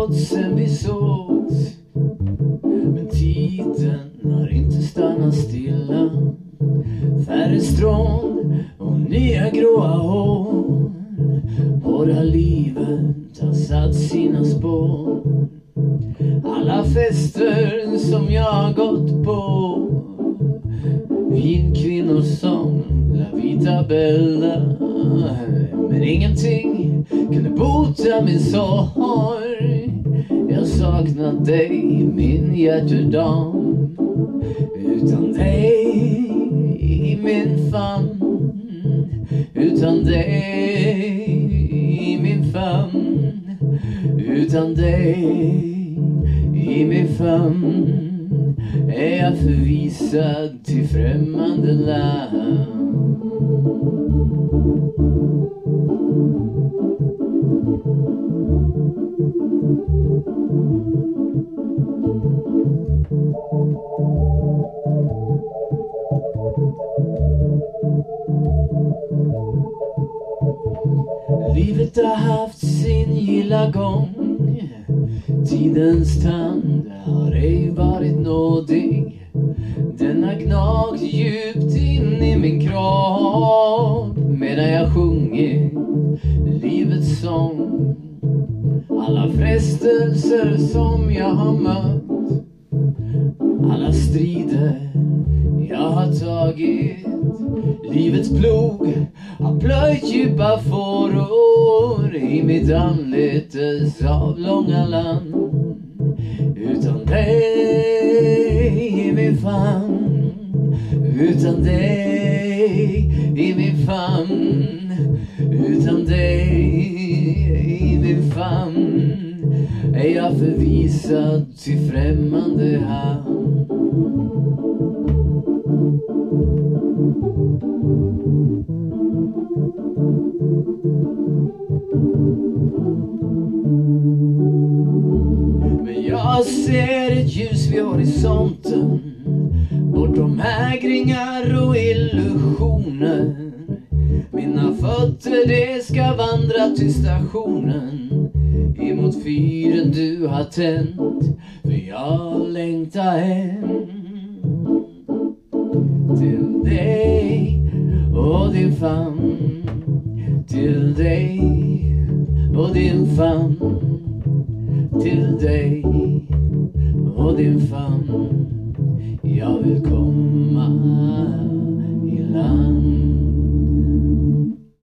gått sen vi sågs, men tiden har inte stannat stilla. Färre strån och nya gråa hår, båda livet har satt sina spår. Alla fester som jag har gått på, vinkvinnosång, la vita bella. Men ingenting kunde bota min sorg. Jag saknar dig, min hjärtedam. Utan dig i min famn, utan dig i min famn, utan dig i min famn är jag förvisad till främmande land. Livet har haft sin gilla gång, tidens tand har ej varit nådig. Den har gnagt djupt in i min kropp medan jag sjunger livets sång. Alla frestelser som jag har mött, alla strider jag har tagit. Livets plog har plöjt djupa fåror i mitt anletes avlånga land. Utan dig i min famn, utan dig i min famn, utan dig i min famn är jag förvisad till främmande hamn. Men jag ser ett ljus vid horisonten, bortom hägringar och illusioner. Mina fötter det ska vandra till stationen, emot fyren du har tänt, för jag längtar hem. Till dig och din famn, till dig och din famn, till dig och din famn. Jag vill komma